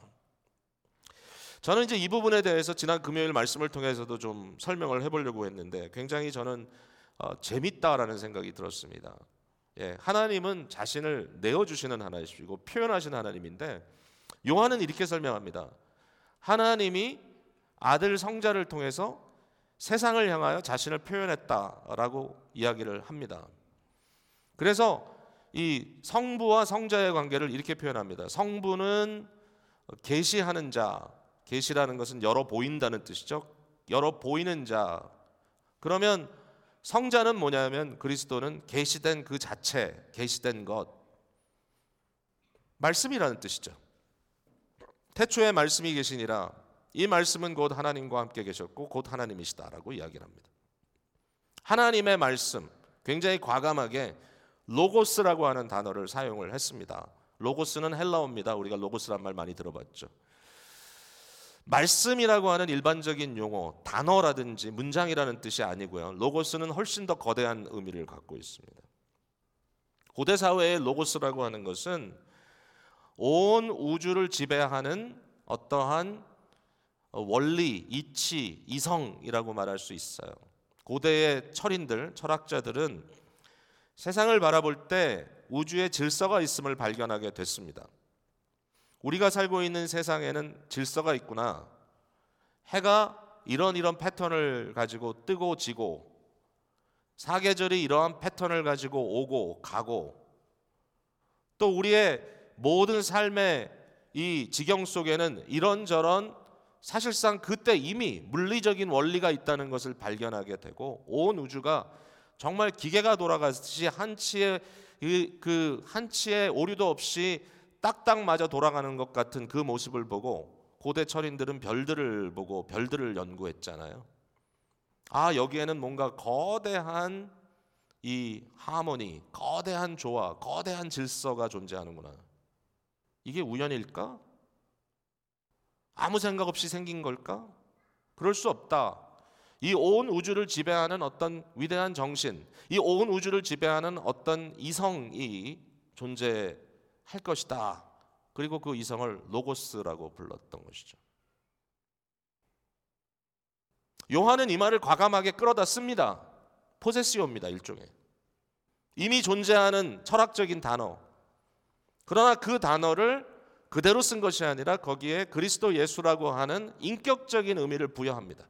저는 이제 이 부분에 대해서 지난 금요일 말씀을 통해서도 좀 설명을 해보려고 했는데 굉장히 저는 어, 재밌다라는 생각이 들었습니다. 예, 하나님은 자신을 내어주시는 하나이시고 표현하시는 하나님인데 요한은 이렇게 설명합니다. 하나님이 아들 성자를 통해서 세상을 향하여 자신을 표현했다라고 이야기를 합니다. 그래서 이 성부와 성자의 관계를 이렇게 표현합니다. 성부는 계시하는 자, 계시라는 것은 열어 보인다는 뜻이죠. 열어 보이는 자. 그러면 성자는 뭐냐면 그리스도는 계시된 그 자체, 계시된 것, 말씀이라는 뜻이죠. 태초에 말씀이 계시니라. 이 말씀은 곧 하나님과 함께 계셨고 곧 하나님이시다라고 이야기를 합니다. 하나님의 말씀, 굉장히 과감하게 로고스라고 하는 단어를 사용을 했습니다. 로고스는 헬라어입니다. 우리가 로고스란 말 많이 들어봤죠. 말씀이라고 하는 일반적인 용어, 단어라든지 문장이라는 뜻이 아니고요. 로고스는 훨씬 더 거대한 의미를 갖고 있습니다. 고대 사회의 로고스라고 하는 것은 온 우주를 지배하는 어떠한 원리, 이치, 이성이라고 말할 수 있어요. 고대의 철인들, 철학자들은 세상을 바라볼 때 우주에 질서가 있음을 발견하게 됐습니다. 우리가 살고 있는 세상에는 질서가 있구나. 해가 이런 이런 패턴을 가지고 뜨고 지고, 사계절이 이러한 패턴을 가지고 오고 가고, 또 우리의 모든 삶의 이 지경 속에는 이런저런 사실상 그때 이미 물리적인 원리가 있다는 것을 발견하게 되고, 온 우주가 정말 기계가 돌아가듯이 한치의 그 한치의 오류도 없이 딱딱 맞아 돌아가는 것 같은 그 모습을 보고 고대 철인들은 별들을 보고 별들을 연구했잖아요. 아, 여기에는 뭔가 거대한 이 하모니, 거대한 조화, 거대한 질서가 존재하는구나. 이게 우연일까? 아무 생각 없이 생긴 걸까? 그럴 수 없다. 이 온 우주를 지배하는 어떤 위대한 정신, 이 온 우주를 지배하는 어떤 이성이 존재할 것이다. 그리고 그 이성을 로고스라고 불렀던 것이죠. 요한은 이 말을 과감하게 끌어다 씁니다. 포세시오입니다, 일종의. 이미 존재하는 철학적인 단어. 그러나 그 단어를 그대로 쓴 것이 아니라 거기에 그리스도 예수라고 하는 인격적인 의미를 부여합니다.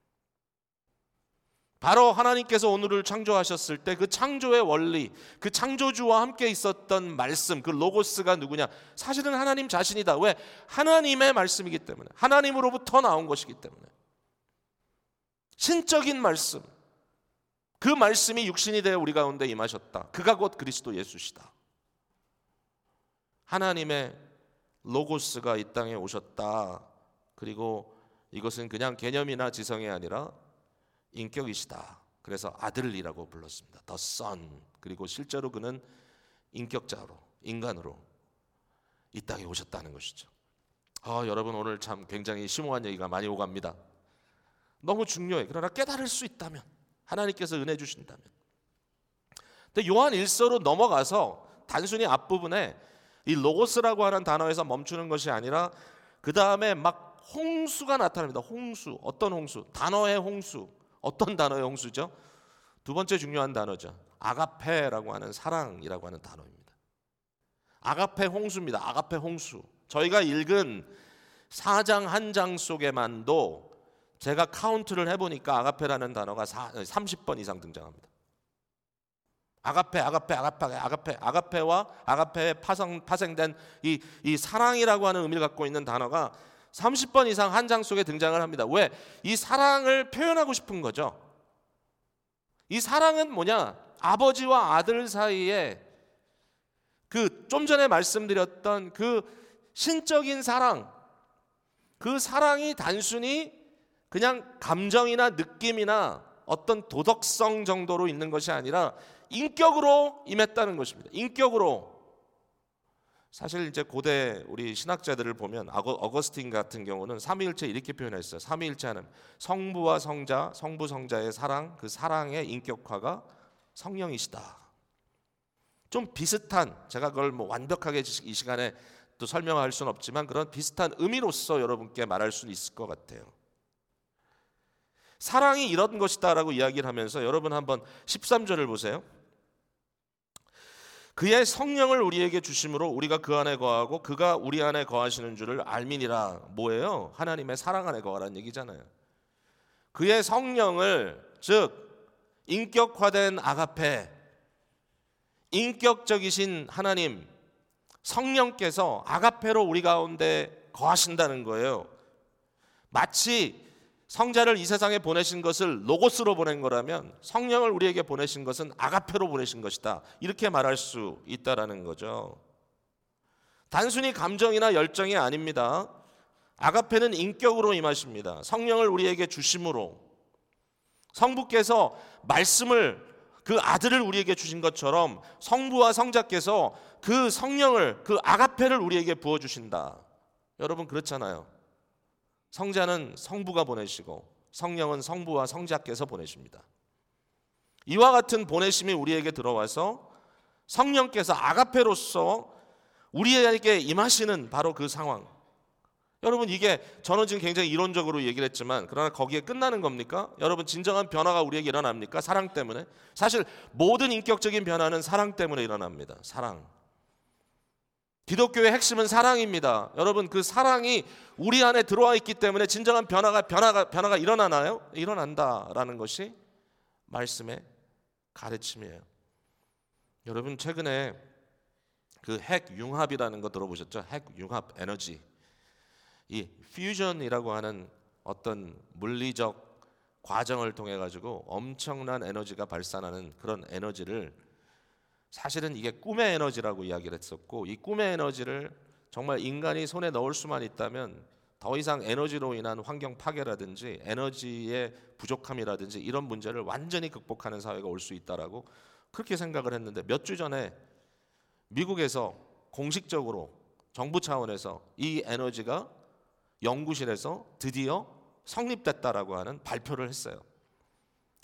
바로 하나님께서 오늘을 창조하셨을 때 그 창조의 원리, 그 창조주와 함께 있었던 말씀, 그 로고스가 누구냐? 사실은 하나님 자신이다. 왜? 하나님의 말씀이기 때문에, 하나님으로부터 나온 것이기 때문에. 신적인 말씀, 그 말씀이 육신이 되어 우리 가운데 임하셨다. 그가 곧 그리스도 예수시다. 하나님의 로고스가 이 땅에 오셨다. 그리고 이것은 그냥 개념이나 지성이 아니라 인격이시다. 그래서 아들이라고 불렀습니다. The Son. 그리고 실제로 그는 인격자로, 인간으로 이 땅에 오셨다는 것이죠. 아, 여러분 오늘 참 굉장히 심오한 얘기가 많이 오갑니다. 너무 중요해. 그러나 깨달을 수 있다면, 하나님께서 은혜 주신다면. 근데 요한 일서로 넘어가서 단순히 앞부분에 이 로고스라고 하는 단어에서 멈추는 것이 아니라 그 다음에 막 홍수가 나타납니다. 홍수. 어떤 홍수? 단어의 홍수. 어떤 단어의 홍수죠? 두 번째 중요한 단어죠. 아가페라고 하는 사랑이라고 하는 단어입니다. 아가페 홍수입니다. 아가페 홍수. 저희가 읽은 사 장 한 장 속에만도 제가 카운트를 해보니까 아가페라는 단어가 삼십 번 이상 등장합니다. 아가페, 아가페, 아가페, 아가페, 아가페와 아가페에 파생, 파생된 이, 이 사랑이라고 하는 의미를 갖고 있는 단어가 삼십 번 이상 한 장 속에 등장을 합니다. 왜? 이 사랑을 표현하고 싶은 거죠. 이 사랑은 뭐냐? 아버지와 아들 사이에 그 좀 전에 말씀드렸던 그 신적인 사랑, 그 사랑이 단순히 그냥 감정이나 느낌이나 어떤 도덕성 정도로 있는 것이 아니라 인격으로 임했다는 것입니다. 인격으로. 사실 이제 고대 우리 신학자들을 보면 어거스틴 같은 경우는 삼위일체 이렇게 표현했어요. 삼위일체는 성부와 성자, 성부 성자의 사랑, 그 사랑의 인격화가 성령이시다. 좀 비슷한, 제가 그걸 뭐 완벽하게 이 시간에 또 설명할 수는 없지만 그런 비슷한 의미로서 여러분께 말할 수 있을 것 같아요. 사랑이 이런 것이다라고 이야기를 하면서 여러분 한번 십삼 절을 보세요. 그의 성령을 우리에게 주심으로 우리가 그 안에 거하고 그가 우리 안에 거하시는 줄을 알미니라. 뭐예요? 하나님의 사랑 안에 거하라는 얘기잖아요. 그의 성령을, 즉 인격화된 아가페, 인격적이신 하나님 성령께서 아가페로 우리 가운데 거하신다는 거예요. 마치 성자를 이 세상에 보내신 것을 로고스로 보낸 거라면 성령을 우리에게 보내신 것은 아가페로 보내신 것이다. 이렇게 말할 수 있다라는 거죠. 단순히 감정이나 열정이 아닙니다. 아가페는 인격으로 임하십니다. 성령을 우리에게 주심으로 성부께서 말씀을, 그 아들을 우리에게 주신 것처럼 성부와 성자께서 그 성령을, 그 아가페를 우리에게 부어주신다. 여러분 그렇잖아요. 성자는 성부가 보내시고 성령은 성부와 성자께서 보내십니다. 이와 같은 보내심이 우리에게 들어와서 성령께서 아가페로서 우리에게 임하시는 바로 그 상황. 여러분 이게 저는 지금 굉장히 이론적으로 얘기를 했지만 그러나 거기에 끝나는 겁니까? 여러분 진정한 변화가 우리에게 일어납니까? 사랑 때문에? 사실 모든 인격적인 변화는 사랑 때문에 일어납니다. 사랑. 기독교의 핵심은 사랑입니다. 여러분 그 사랑이 우리 안에 들어와 있기 때문에 진정한 변화가 변화가 변화가 일어나나요? 일어난다라는 것이 말씀의 가르침이에요. 여러분 최근에 그 핵 융합이라는 거 들어보셨죠? 핵 융합 에너지. 이 퓨전이라고 하는 어떤 물리적 과정을 통해 가지고 엄청난 에너지가 발산하는 그런 에너지를, 사실은 이게 꿈의 에너지라고 이야기를 했었고, 이 꿈의 에너지를 정말 인간이 손에 넣을 수만 있다면 더 이상 에너지로 인한 환경 파괴라든지 에너지의 부족함이라든지 이런 문제를 완전히 극복하는 사회가 올 수 있다라고 그렇게 생각을 했는데, 몇 주 전에 미국에서 공식적으로 정부 차원에서 이 에너지가 연구실에서 드디어 성립됐다라고 하는 발표를 했어요.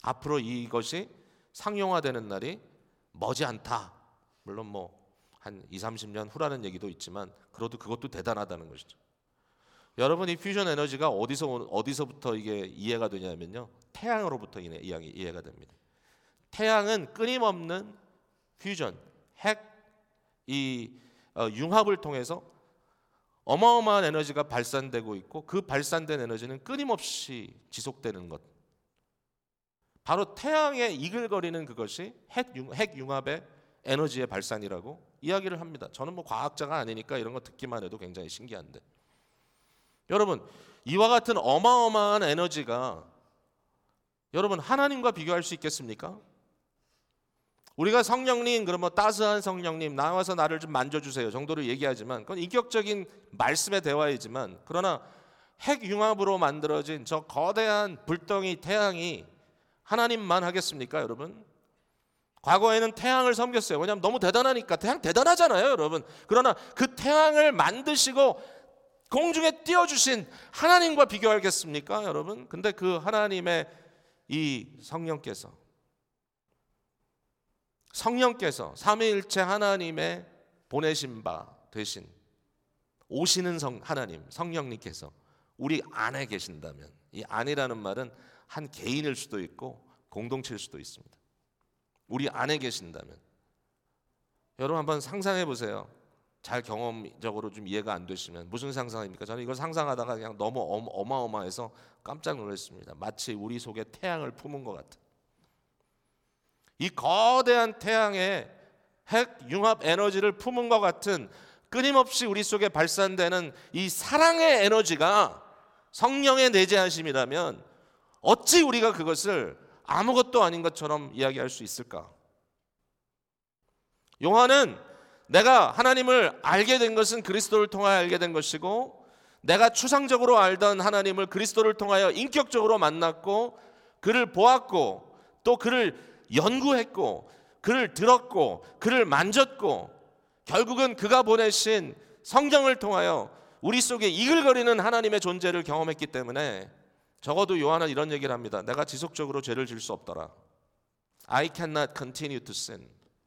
앞으로 이것이 상용화되는 날이 머지않다. 물론 뭐 한 이삼십 년 후라는 얘기도 있지만 그래도 그것도 대단하다는 것이죠. 여러분, 이 퓨전 에너지가 어디서 어디서부터 이게 이해가 되냐면요, 태양으로부터 이해, 이해가 됩니다. 태양은 끊임없는 퓨전, 핵, 이 어, 융합을 통해서 어마어마한 에너지가 발산되고 있고, 그 발산된 에너지는 끊임없이 지속되는 것. 바로 태양의 이글거리는 그것이 핵, 융, 핵 융합의 에너지의 발산이라고 이야기를 합니다. 저는 뭐 과학자가 아니니까 이런 거 듣기만 해도 굉장히 신기한데, 여러분, 이와 같은 어마어마한 에너지가 여러분 하나님과 비교할 수 있겠습니까? 우리가 성령님, 그러면 따스한 성령님 나와서 나를 좀 만져주세요 정도로 얘기하지만, 그건 인격적인 말씀의 대화이지만, 그러나 핵융합으로 만들어진 저 거대한 불덩이 태양이 하나님만 하겠습니까, 여러분? 과거에는 태양을 섬겼어요. 왜냐하면 너무 대단하니까. 태양 대단하잖아요, 여러분. 그러나 그 태양을 만드시고 공중에 띄워주신 하나님과 비교하겠습니까, 여러분? 근데 그 하나님의 이 성령께서 성령께서 삼위일체 하나님의 보내신 바 되신 오시는 성 하나님, 성령님께서 우리 안에 계신다면, 이 안이라는 말은 한 개인일 수도 있고 공동체일 수도 있습니다. 우리 안에 계신다면, 여러분 한번 상상해 보세요. 잘 경험적으로 좀 이해가 안 되시면 무슨 상상입니까? 저는 이걸 상상하다가 그냥 너무 어마어마해서 깜짝 놀랐습니다. 마치 우리 속에 태양을 품은 것 같은, 이 거대한 태양의 핵 융합 에너지를 품은 것 같은, 끊임없이 우리 속에 발산되는 이 사랑의 에너지가 성령의 내재하심이라면 어찌 우리가 그것을 아무것도 아닌 것처럼 이야기할 수 있을까? 요한은 내가 하나님을 알게 된 것은 그리스도를 통하여 알게 된 것이고, 내가 추상적으로 알던 하나님을 그리스도를 통하여 인격적으로 만났고, 그를 보았고, 또 그를 연구했고, 그를 들었고, 그를 만졌고, 결국은 그가 보내신 성령을 통하여 우리 속에 이글거리는 하나님의 존재를 경험했기 때문에, 적어도 요한은 이런 얘기를 합니다. 내가 지속적으로 죄를 지을 수 없더라. I cannot continue to sin.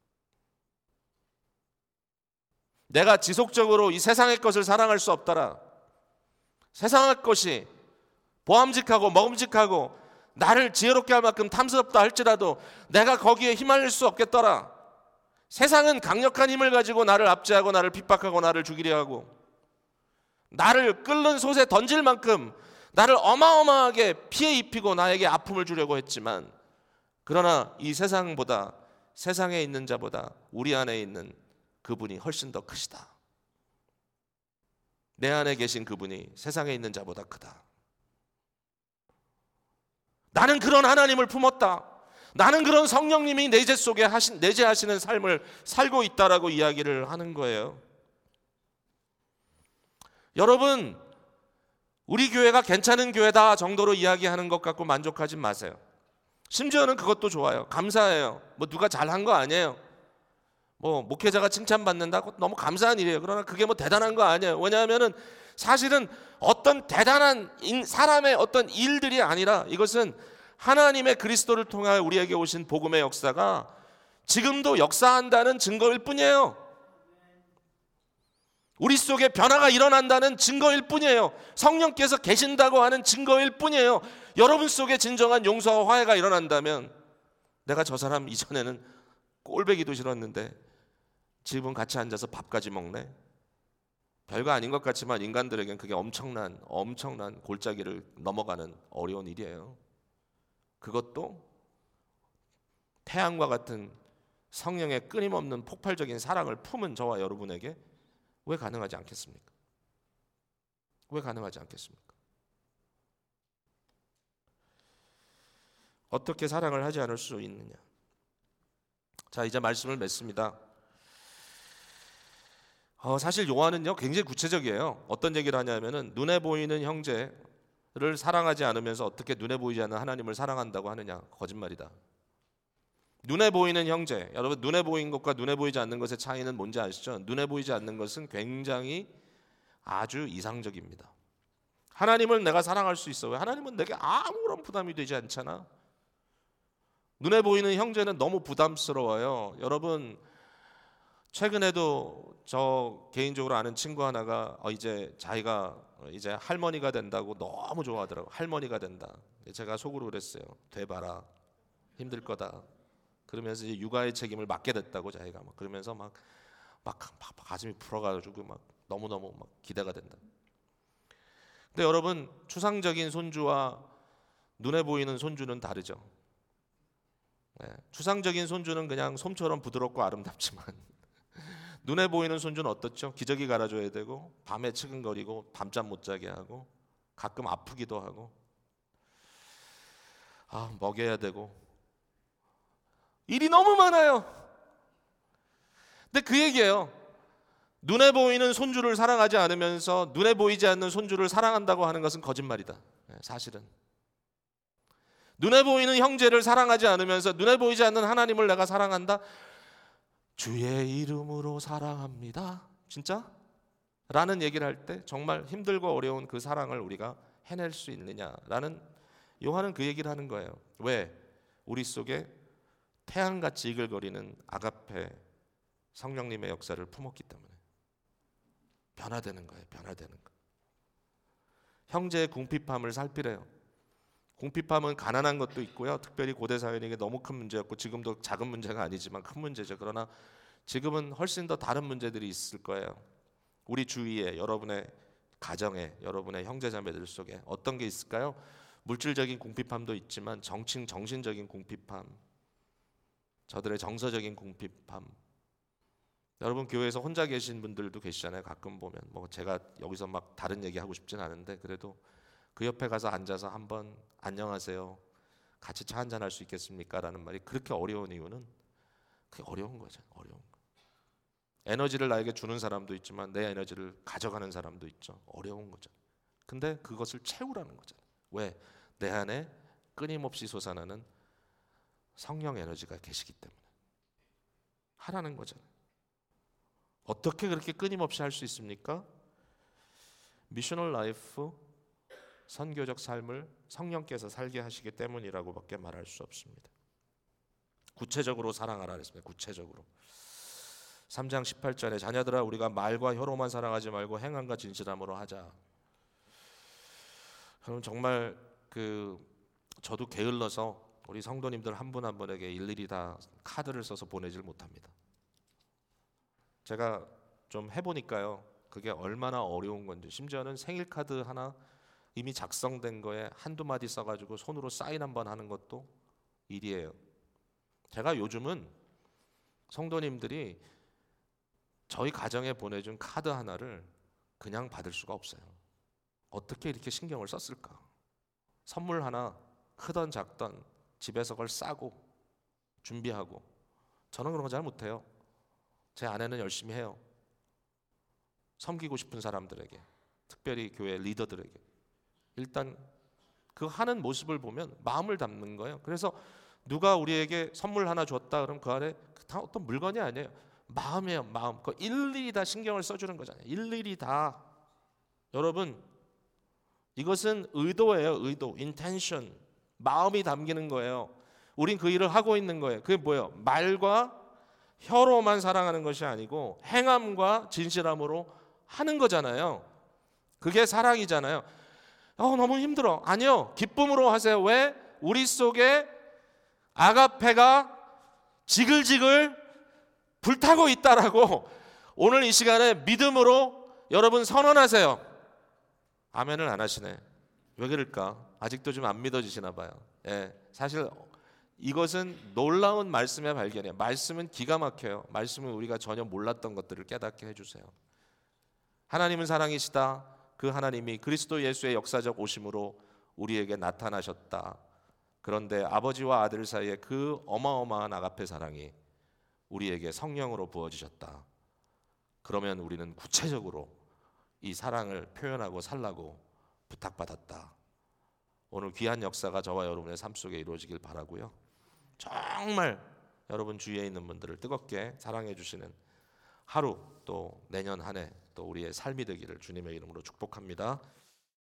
내가 지속적으로 이 세상의 것을 사랑할 수 없더라. 세상의 것이 보암직하고 먹음직하고 나를 지혜롭게 할 만큼 탐스럽다 할지라도 내가 거기에 휘말릴 수 없겠더라. 세상은 강력한 힘을 가지고 나를 압제하고 나를 핍박하고 나를 죽이려 하고, 나를 끓는 솥에 던질 만큼 나를 어마어마하게 피해 입히고 나에게 아픔을 주려고 했지만, 그러나 이 세상보다, 세상에 있는 자보다 우리 안에 있는 그분이 훨씬 더 크시다. 내 안에 계신 그분이 세상에 있는 자보다 크다. 나는 그런 하나님을 품었다. 나는 그런 성령님이 내재 속에 하신, 내재하시는 삶을 살고 있다라고 이야기를 하는 거예요. 여러분, 우리 교회가 괜찮은 교회다 정도로 이야기하는 것 갖고 만족하지 마세요. 심지어는 그것도 좋아요. 감사해요. 뭐 누가 잘한 거 아니에요. 뭐 목회자가 칭찬받는다고 너무 감사한 일이에요. 그러나 그게 뭐 대단한 거 아니에요. 왜냐하면은 사실은 어떤 대단한 사람의 어떤 일들이 아니라, 이것은 하나님의 그리스도를 통하여 우리에게 오신 복음의 역사가 지금도 역사한다는 증거일 뿐이에요. 우리 속에 변화가 일어난다는 증거일 뿐이에요. 성령께서 계신다고 하는 증거일 뿐이에요. 여러분 속에 진정한 용서와 화해가 일어난다면, 내가 저 사람 이전에는 꼴배기도 싫었는데 지금 같이 앉아서 밥까지 먹네. 별거 아닌 것 같지만 인간들에겐 그게 엄청난 엄청난 골짜기를 넘어가는 어려운 일이에요. 그것도 태양과 같은 성령의 끊임없는 폭발적인 사랑을 품은 저와 여러분에게 왜 가능하지 않겠습니까? 왜 가능하지 않겠습니까? 어떻게 사랑을 하지 않을 수 있느냐? 자, 이제 말씀을 맺습니다. 어, 사실 요한은요 굉장히 구체적이에요. 어떤 얘기를 하냐면은, 눈에 보이는 형제를 사랑하지 않으면서 어떻게 눈에 보이지 않는 하나님을 사랑한다고 하느냐? 거짓말이다. 눈에 보이는 형제, 여러분, 눈에 보이는 것과 눈에 보이지 않는 것의 차이는 뭔지 아시죠? 눈에 보이지 않는 것은 굉장히 아주 이상적입니다. 하나님을 내가 사랑할 수 있어. 왜? 하나님은 내게 아무런 부담이 되지 않잖아. 눈에 보이는 형제는 너무 부담스러워요. 여러분, 최근에도 저 개인적으로 아는 친구 하나가 어 이제 자기가 이제 할머니가 된다고 너무 좋아하더라고. 할머니가 된다. 제가 속으로 그랬어요. 돼봐라. 힘들 거다. 그러면서 이제 육아의 책임을 맡게 됐다고 자기가 막 그러면서 막 막 가슴이 풀어가지고 막 너무 너무 막 기대가 된다. 근데 여러분, 추상적인 손주와 눈에 보이는 손주는 다르죠. 네, 추상적인 손주는 그냥 솜처럼 부드럽고 아름답지만 눈에 보이는 손주는 어떻죠? 기저귀 갈아줘야 되고 밤에 치근거리고 밤잠 못 자게 하고 가끔 아프기도 하고 아 먹여야 되고 일이 너무 많아요. 근데 그 얘기예요. 눈에 보이는 손주를 사랑하지 않으면서 눈에 보이지 않는 손주를 사랑한다고 하는 것은 거짓말이다. 사실은 눈에 보이는 형제를 사랑하지 않으면서 눈에 보이지 않는 하나님을 내가 사랑한다. 주의 이름으로 사랑합니다. 진짜? 라는 얘기를 할 때 정말 힘들고 어려운 그 사랑을 우리가 해낼 수 있느냐라는, 요한은 그 얘기를 하는 거예요. 왜? 우리 속에 태양같이 이글거리는 아가페 성령님의 역사를 품었기 때문에 변화되는 거예요. 변화되는 거. 형제의 궁핍함을 살피래요. 궁핍함은 가난한 것도 있고요. 특별히 고대 사회에게 너무 큰 문제였고 지금도 작은 문제가 아니지만 큰 문제죠. 그러나 지금은 훨씬 더 다른 문제들이 있을 거예요. 우리 주위에, 여러분의 가정에, 여러분의 형제자매들 속에 어떤 게 있을까요? 물질적인 궁핍함도 있지만 정신, 정신적인 궁핍함, 저들의 정서적인 궁핍함. 여러분 교회에서 혼자 계신 분들도 계시잖아요. 가끔 보면 뭐 제가 여기서 막 다른 얘기 하고 싶진 않은데 그래도 그 옆에 가서 앉아서 한번 안녕하세요, 같이 차 한잔 할 수 있겠습니까? 라는 말이 그렇게 어려운 이유는 그게 어려운 거죠. 어려운 거. 에너지를 나에게 주는 사람도 있지만 내 에너지를 가져가는 사람도 있죠. 어려운 거죠. 근데 그것을 채우라는 거잖아요. 왜? 내 안에 끊임없이 솟아나는 성령 에너지가 계시기 때문에 하라는 거잖아요. 어떻게 그렇게 끊임없이 할 수 있습니까? 미셔널 라이프, 선교적 삶을 성령께서 살게 하시기 때문이라고밖에 말할 수 없습니다. 구체적으로 사랑하라 그랬습니다. 구체적으로. 삼 장 십팔 절에 자녀들아 우리가 말과 혀로만 사랑하지 말고 행함과 진실함으로 하자. 그럼 정말 그 저도 게을러서 우리 성도님들 한 분 한 분에게 일일이 다 카드를 써서 보내질 못합니다. 제가 좀 해보니까요, 그게 얼마나 어려운 건지. 심지어는 생일 카드 하나 이미 작성된 거에 한두 마디 써가지고 손으로 사인 한번 하는 것도 일이에요. 제가 요즘은 성도님들이 저희 가정에 보내준 카드 하나를 그냥 받을 수가 없어요. 어떻게 이렇게 신경을 썼을까? 선물 하나 크던 작던 집에서 그걸 싸고 준비하고. 저는 그런 거 잘 못해요. 제 아내는 열심히 해요. 섬기고 싶은 사람들에게, 특별히 교회 리더들에게 일단 그 하는 모습을 보면 마음을 담는 거예요. 그래서 누가 우리에게 선물 하나 줬다 그러면 그 안에 다 어떤 물건이 아니에요. 마음이에요. 마음. 그 일일이 다 신경을 써주는 거잖아요. 일일이 다. 여러분, 이것은 의도예요. 의도, intention. 마음이 담기는 거예요. 우린 그 일을 하고 있는 거예요. 그게 뭐예요? 말과 혀로만 사랑하는 것이 아니고 행함과 진실함으로 하는 거잖아요. 그게 사랑이잖아요. 어, 너무 힘들어. 아니요. 기쁨으로 하세요. 왜? 우리 속에 아가페가 지글지글 불타고 있다라고 오늘 이 시간에 믿음으로 여러분 선언하세요. 아멘을 안 하시네. 왜 그럴까? 아직도 좀 안 믿어지시나 봐요. 예, 사실 이것은 놀라운 말씀의 발견이에요. 말씀은 기가 막혀요. 말씀은 우리가 전혀 몰랐던 것들을 깨닫게 해주세요. 하나님은 사랑이시다. 그 하나님이 그리스도 예수의 역사적 오심으로 우리에게 나타나셨다. 그런데 아버지와 아들 사이에 그 어마어마한 아가페 사랑이 우리에게 성령으로 부어지셨다. 그러면 우리는 구체적으로 이 사랑을 표현하고 살라고 부탁받았다. 오늘 귀한 역사가 저와 여러분의 삶 속에 이루어지길 바라고요. 정말 여러분 주위에 있는 분들을 뜨겁게 사랑해 주시는 하루, 또 내년 한 해 또 우리의 삶이 되기를 주님의 이름으로 축복합니다.